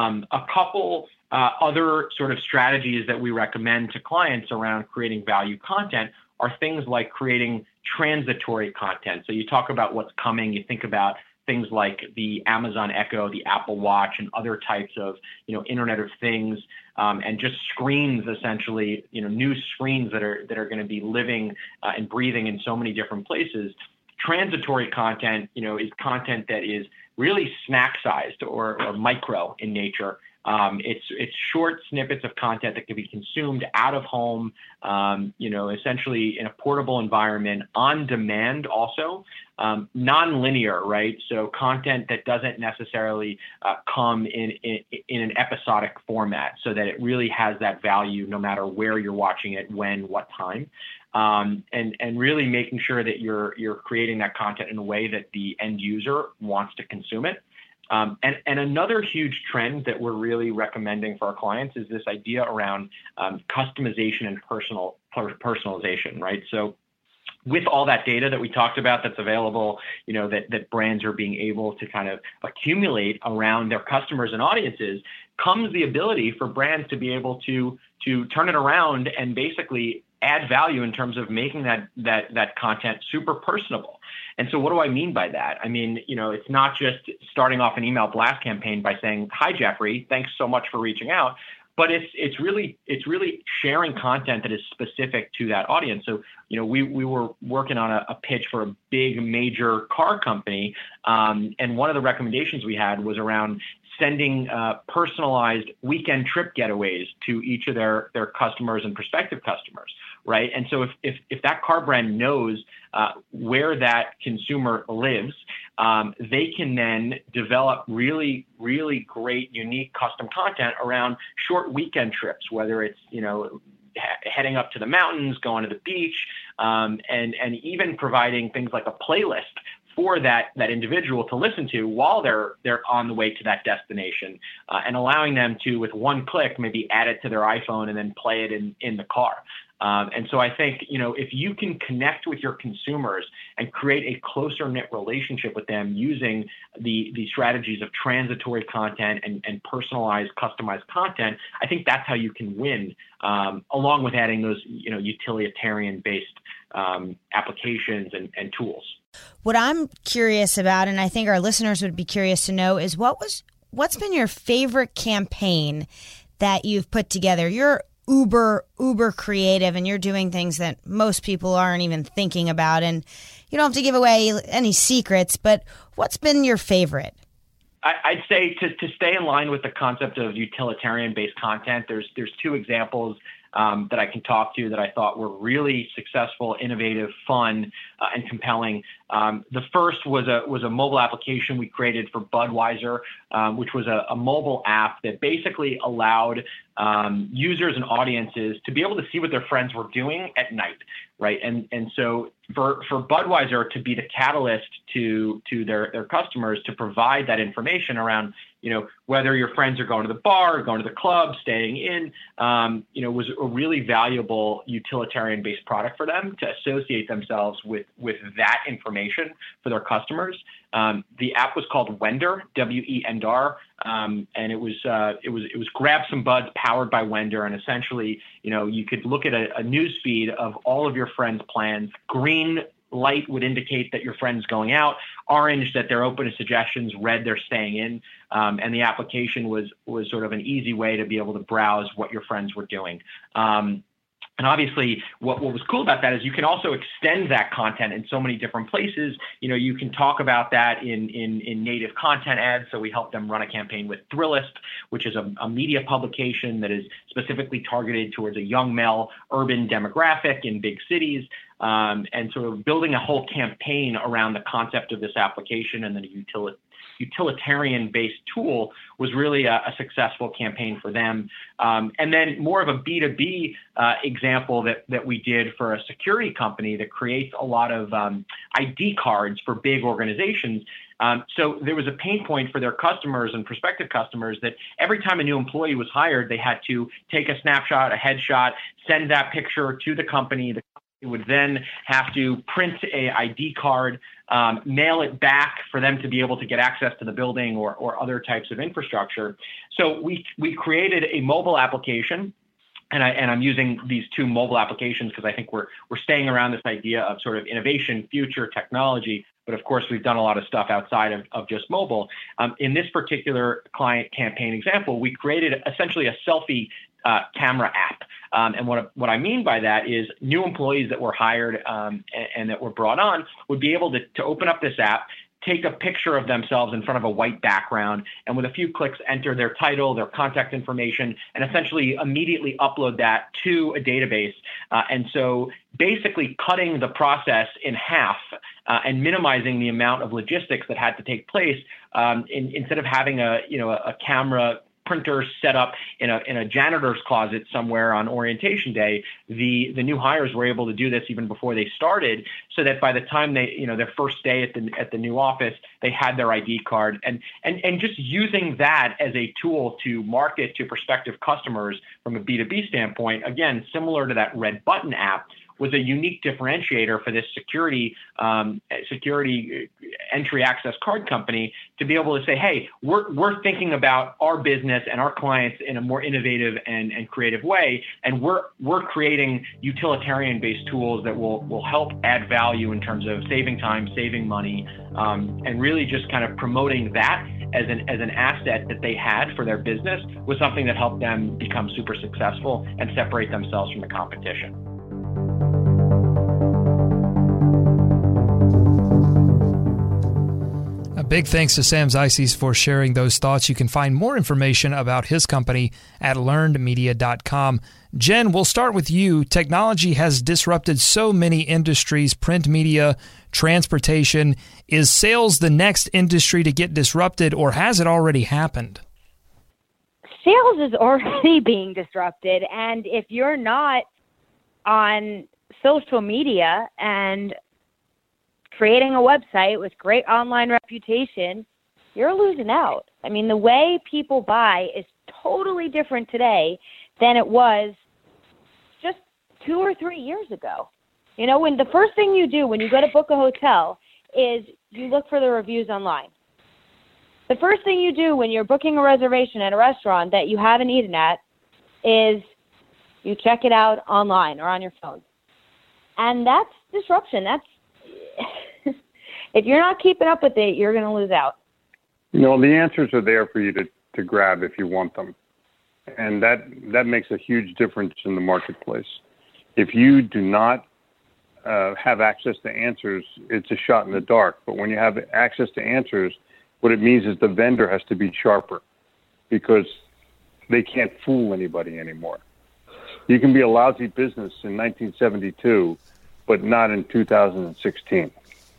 A couple other sort of strategies that we recommend to clients around creating value content are things like creating transitory content. So you talk about what's coming, you think about things like the Amazon Echo, the Apple Watch, and other types of, Internet of Things, and just screens, essentially, new screens that are going to be living and breathing in so many different places. Transitory content, is content that is really snack-sized or micro in nature. It's short snippets of content that can be consumed out of home, essentially in a portable environment, on demand also, non-linear, right? So content that doesn't necessarily come in an episodic format, so that it really has that value no matter where you're watching it, when, what time. And really making sure that you're creating that content in a way that the end user wants to consume it. And another huge trend that we're really recommending for our clients is this idea around customization and personalization, right? So with all that data that we talked about that's available, that brands are being able to kind of accumulate around their customers and audiences, comes the ability for brands to be able to turn it around and basically add value in terms of making that content super personable. And so what do I mean by that? I mean, it's not just starting off an email blast campaign by saying, "Hi, Jeffrey, thanks so much for reaching out." But it's really sharing content that is specific to that audience. So, we were working on a pitch for a big major car company. And one of the recommendations we had was around sending personalized weekend trip getaways to each of their customers and prospective customers, right? And so if that car brand knows where that consumer lives, they can then develop really, really great, unique custom content around short weekend trips, whether it's, heading up to the mountains, going to the beach, and even providing things like a playlist for that individual to listen to while they're on the way to that destination, and allowing them to, with one click, maybe add it to their iPhone and then play it in the car. And so I think, if you can connect with your consumers and create a closer knit relationship with them using the strategies of transitory content and personalized, customized content, I think that's how you can win, along with adding those, utilitarian based applications and tools. What I'm curious about, and I think our listeners would be curious to know, is what's been your favorite campaign that you've put together? You're uber creative, and you're doing things that most people aren't even thinking about, and you don't have to give away any secrets, but what's been your favorite? I'd say to stay in line with the concept of utilitarian-based content, there's two examples that I can talk to that I thought were really successful, innovative, fun, and compelling. The first was a mobile application we created for Budweiser, which was a mobile app that basically allowed users and audiences to be able to see what their friends were doing at night, right? And so for Budweiser to be the catalyst to their customers to provide that information around, whether your friends are going to the bar, going to the club, staying in, was a really valuable utilitarian-based product for them to associate themselves with that information for their customers. The app was called Wender, W-E-N-D-R, and it was Grab Some Buds powered by Wender, and essentially, you could look at a news feed of all of your friends' plans. Green light would indicate that your friend's going out, orange that they're open to suggestions, red they're staying in, and the application was sort of an easy way to be able to browse what your friends were doing. And obviously, what was cool about that is you can also extend that content in so many different places. You can talk about that in native content ads. So we helped them run a campaign with Thrillist, which is a media publication that is specifically targeted towards a young male urban demographic in big cities. And sort of building a whole campaign around the concept of this application and the utilitarian-based tool was really a successful campaign for them. And then more of a B2B example that we did for a security company that creates a lot of ID cards for big organizations. So there was a pain point for their customers and prospective customers that every time a new employee was hired, they had to take a snapshot, a headshot, send that picture to the company. The company would then have to print a ID card, mail it back for them to be able to get access to the building or other types of infrastructure. So we created a mobile application. And I'm using these two mobile applications because I think we're staying around this idea of sort of innovation, future technology. But of course, we've done a lot of stuff outside of just mobile. In this particular client campaign example, we created essentially a selfie camera app. And what I mean by that is new employees that were hired and that were brought on would be able to open up this app, take a picture of themselves in front of a white background, and with a few clicks, enter their title, their contact information, and essentially immediately upload that to a database. And so basically cutting the process in half and minimizing the amount of logistics that had to take place instead of having a camera printer set up in a janitor's closet somewhere on orientation day. The new hires were able to do this even before they started, so that by the time they, their first day at the new office, they had their ID card, and just using that as a tool to market to prospective customers from a B2B standpoint, again, similar to that Red Button app, was a unique differentiator for this security entry access card company to be able to say, hey, we're thinking about our business and our clients in a more innovative and creative way, and we're creating utilitarian-based tools that will help add value in terms of saving time, saving money, and really just kind of promoting that as an asset that they had for their business was something that helped them become super successful and separate themselves from the competition. Big thanks to Sam Zeises for sharing those thoughts. You can find more information about his company at learnedmedia.com. Jen, we'll start with you. Technology has disrupted so many industries, print media, transportation. Is sales the next industry to get disrupted, or has it already happened? Sales is already being disrupted, and if you're not on social media and creating a website with great online reputation, you're losing out. I mean, the way people buy is totally different today than it was just 2 or 3 years ago. You know, when the first thing you do when you go to book a hotel is you look for the reviews online. The first thing you do when you're booking a reservation at a restaurant that you haven't eaten at is you check it out online or on your phone. And that's disruption. That's if you're not keeping up with it, you're going to lose out. You know, the answers are there for you to grab if you want them. And that makes a huge difference in the marketplace. If you do not have access to answers, it's a shot in the dark. But when you have access to answers, what it means is the vendor has to be sharper because they can't fool anybody anymore. You can be a lousy business in 1972, but not in 2016.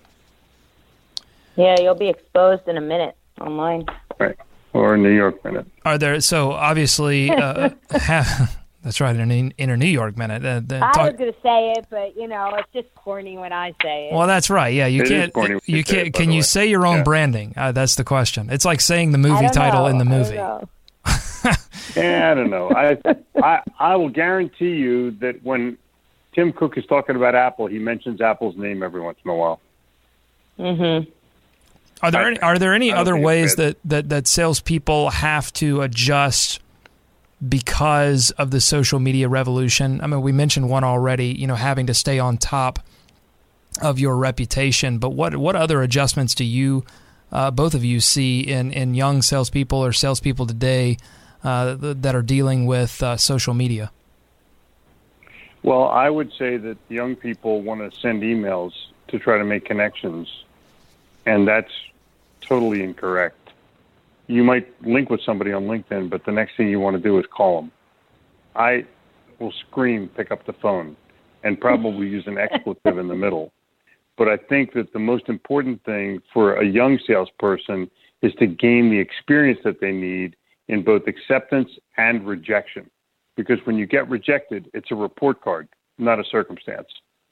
Yeah, you'll be exposed in a minute online. Right. Or a New York Minute. Are there, so obviously, that's right, in a New York Minute. I was going to say it, but, you know, it's just corny when I say it. Well, that's right. Yeah, you can't. You can't. Can you say your own branding? That's the question. It's like saying the movie title in the movie. Yeah, I don't know. I will guarantee you that when Tim Cook is talking about Apple, he mentions Apple's name every once in a while. Mm-hmm. Are there any other ways that salespeople have to adjust because of the social media revolution? I mean, we mentioned one already, you know, having to stay on top of your reputation. But what other adjustments do you, both of you, see in young salespeople or salespeople today that are dealing with social media? Well, I would say that young people want to send emails to try to make connections, and that's totally incorrect. You might link with somebody on LinkedIn, but the next thing you want to do is call them. I will scream, pick up the phone, and probably use an expletive in the middle. But I think that the most important thing for a young salesperson is to gain the experience that they need in both acceptance and rejection. Because when you get rejected, it's a report card, not a circumstance.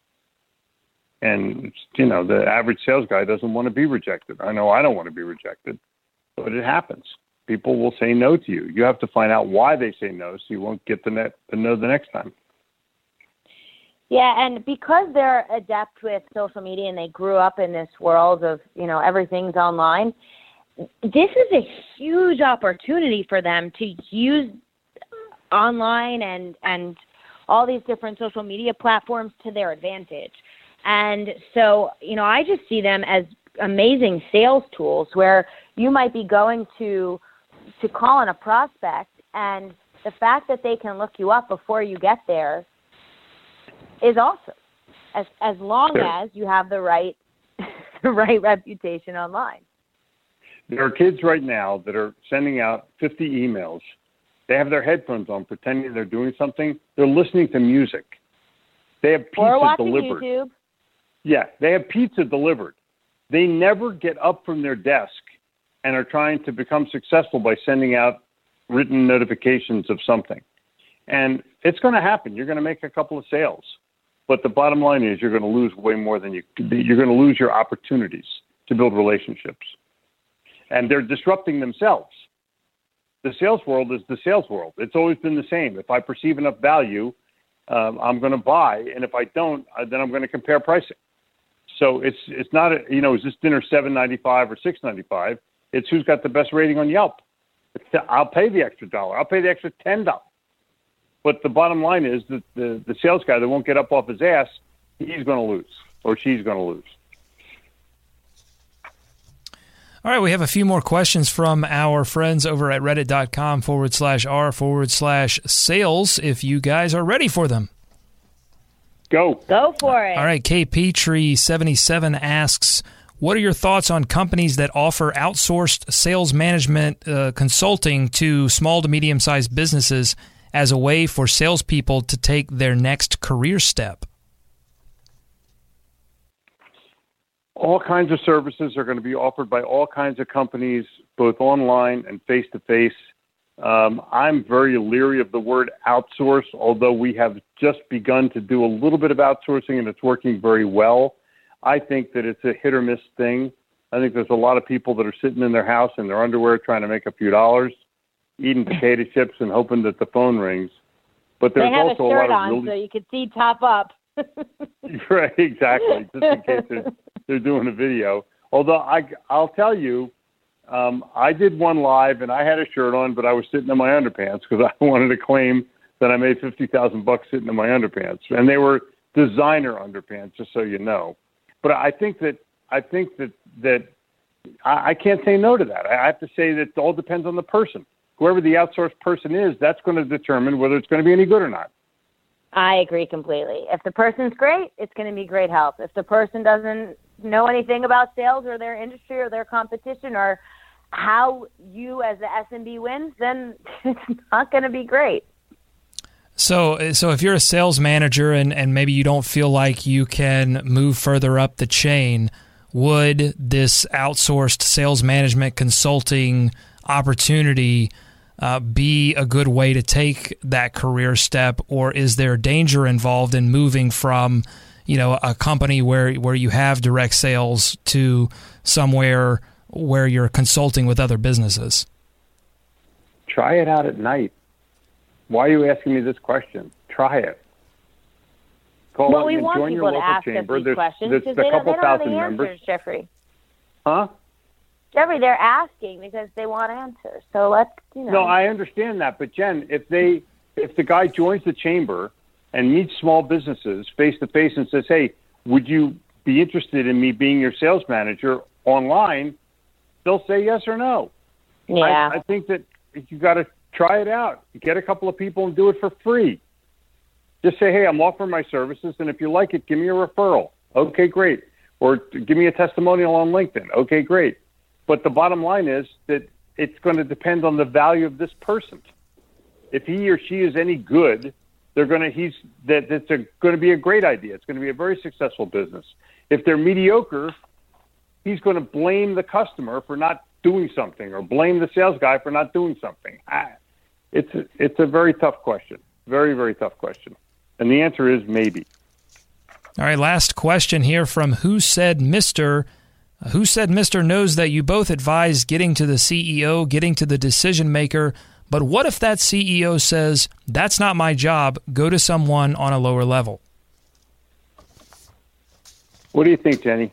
And, you know, the average sales guy doesn't want to be rejected. I know I don't want to be rejected, but it happens. People will say no to you. You have to find out why they say no so you won't get the no the next time. Yeah, and because they're adept with social media and they grew up in this world of, you know, everything's online, this is a huge opportunity for them to use online and all these different social media platforms to their advantage. And so, you know, I just see them as amazing sales tools where you might be going to call on a prospect, and the fact that they can look you up before you get there is awesome, as long as you have the right reputation online. There are kids right now that are sending out 50 emails. They have their headphones on, pretending they're doing something. They're listening to music. They have pizza or watching delivered. YouTube. Yeah, they have pizza delivered. They never get up from their desk and are trying to become successful by sending out written notifications of something. And it's going to happen. You're going to make a couple of sales. But the bottom line is you're going to lose way more than you're going to lose your opportunities to build relationships. And they're disrupting themselves. The sales world is the sales world. It's always been the same. If I perceive enough value, I'm going to buy. And if I don't, then I'm going to compare pricing. So it's not, is this dinner $7.95 or $6.95? It's who's got the best rating on Yelp. I'll pay the extra $1. I'll pay the extra $10. But the bottom line is that the sales guy that won't get up off his ass, he's going to lose, or she's going to lose. All right, we have a few more questions from our friends over at reddit.com/r/sales if you guys are ready for them. Go for it. All right, K. Petrie 77 asks, What are your thoughts on companies that offer outsourced sales management consulting to small to medium-sized businesses as a way for salespeople to take their next career step? All kinds of services are going to be offered by all kinds of companies, both online and face-to-face. I'm very leery of the word outsource, although we have just begun to do a little bit of outsourcing and it's working very well. I think that it's a hit or miss thing. I think there's a lot of people that are sitting in their house in their underwear trying to make a few dollars, eating potato chips and hoping that the phone rings. But there's they have also a shirt lot of on really... so you can see top up. Right, exactly, just in case they're doing a video. Although I'll tell you, I did one live and I had a shirt on, but I was sitting in my underpants because I wanted to claim that I made $50,000 sitting in my underpants, and they were designer underpants, just so you know. But I think that I can't say no to that. I have to say that it all depends on the person. Whoever the outsourced person is, that's going to determine whether it's going to be any good or not. I agree completely. If the person's great, it's going to be great help. If the person doesn't know anything about sales or their industry or their competition or how you as the SMB wins, then it's not going to be great. So if you're a sales manager and maybe you don't feel like you can move further up the chain, would this outsourced sales management consulting opportunity be a good way to take that career step, or is there danger involved in moving from, a company where you have direct sales to somewhere where you're consulting with other businesses? Try it out at night. Why are you asking me this question? Try it. Well, we want people to ask us these questions because they don't have the answers, Jeffrey. Huh? Jeffrey, they're asking because they want answers. So let's, No, I understand that. But, Jen, if the guy joins the chamber and meets small businesses face-to-face and says, hey, would you be interested in me being your sales manager online, they'll say yes or no. Yeah. I think that you got to try it out. Get a couple of people and do it for free. Just say, hey, I'm offering my services, and if you like it, give me a referral. Okay, great. Or give me a testimonial on LinkedIn. Okay, great. But the bottom line is that it's going to depend on the value of this person. If he or she is any good, it's going to be a great idea. It's going to be a very successful business. If they're mediocre, he's going to blame the customer for not doing something or blame the sales guy for not doing something. It's a very tough question. Very, very tough question. And the answer is maybe. All right, last question here from Who Said Mr. Who Said Mr. knows that you both advise getting to the CEO, getting to the decision maker, but what if that CEO says, that's not my job, go to someone on a lower level? What do you think, Jenny?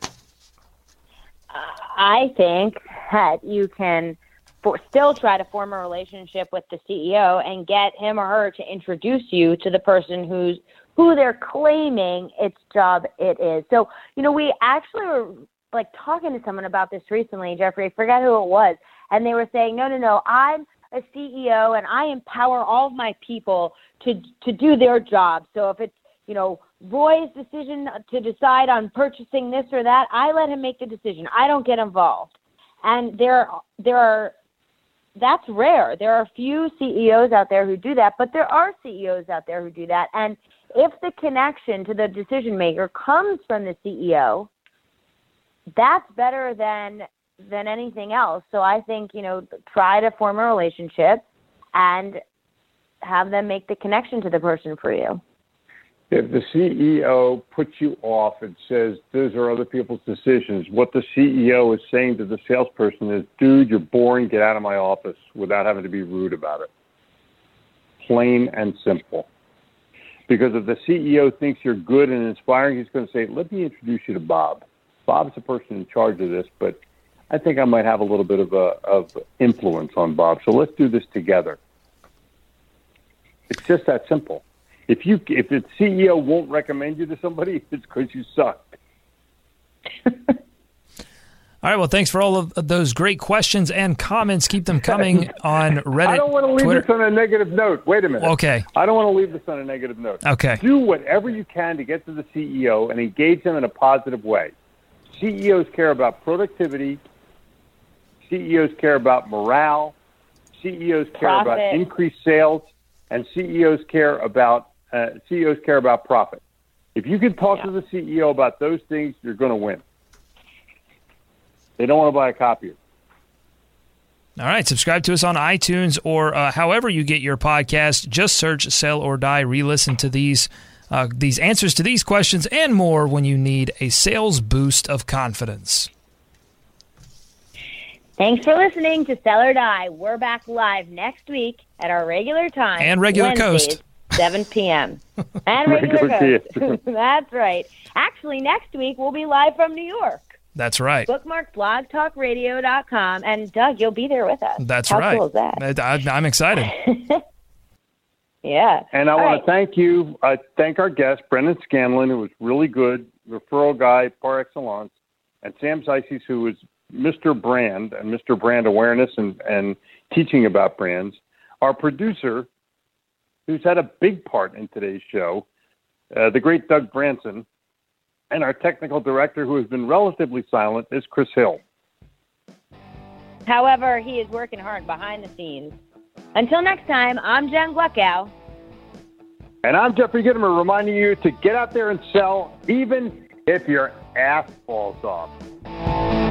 I think that you can still try to form a relationship with the CEO and get him or her to introduce you to the person who they're claiming its job it is. So, we actually were talking to someone about this recently, Jeffrey, I forget who it was, and they were saying, no, I'm a CEO and I empower all of my people to do their job. So if it's, Roy's decision to decide on purchasing this or that, I let him make the decision. I don't get involved. And that's rare. There are a few CEOs out there who do that, but there are CEOs out there who do that. And if the connection to the decision maker comes from the CEO, that's better than anything else. So I think, try to form a relationship and have them make the connection to the person for you. If the CEO puts you off and says, those are other people's decisions, what the CEO is saying to the salesperson is, dude, you're boring, get out of my office, without having to be rude about it. Plain and simple. Because if the CEO thinks you're good and inspiring, he's going to say, let me introduce you to Bob. Bob's the person in charge of this, but I think I might have a little bit of influence on Bob, so let's do this together. It's just that simple. If the CEO won't recommend you to somebody, it's because you suck. All right, well, thanks for all of those great questions and comments. Keep them coming on Reddit, I don't want to leave Twitter. this on a negative note. Wait a minute. Okay. I don't want to leave this on a negative note. Okay. Do whatever you can to get to the CEO and engage them in a positive way. CEOs care about productivity. CEOs care about morale. CEOs care Profit. about increased sales, and CEOs care about profit. If you can talk to the CEO about those things, you're going to win. They don't want to buy a copy of it. All right, subscribe to us on iTunes or however you get your podcast. Just search Sell or Die. Re-listen to these answers to these questions and more when you need a sales boost of confidence. Thanks for listening to Sell or Die. We're back live next week at our regular time. And regular Wednesdays, coast. 7 p.m. And regular coast. That's right. Actually, next week we'll be live from New York. That's right. Bookmark blogtalkradio.com. And Doug, you'll be there with us. That's How right. How cool is that? I'm excited. Yeah. And I want to thank you. I thank our guest, Brendan Scanlon, who was really good, referral guy par excellence, and Sam Zeisses, who was Mr. Brand and Mr. Brand Awareness and teaching about brands. Our producer, who's had a big part in today's show, the great Doug Branson, and our technical director, who has been relatively silent, is Chris Hill. However, he is working hard behind the scenes. Until next time, I'm Jen Gluckow. And I'm Jeffrey Gitomer, reminding you to get out there and sell, even if your ass falls off.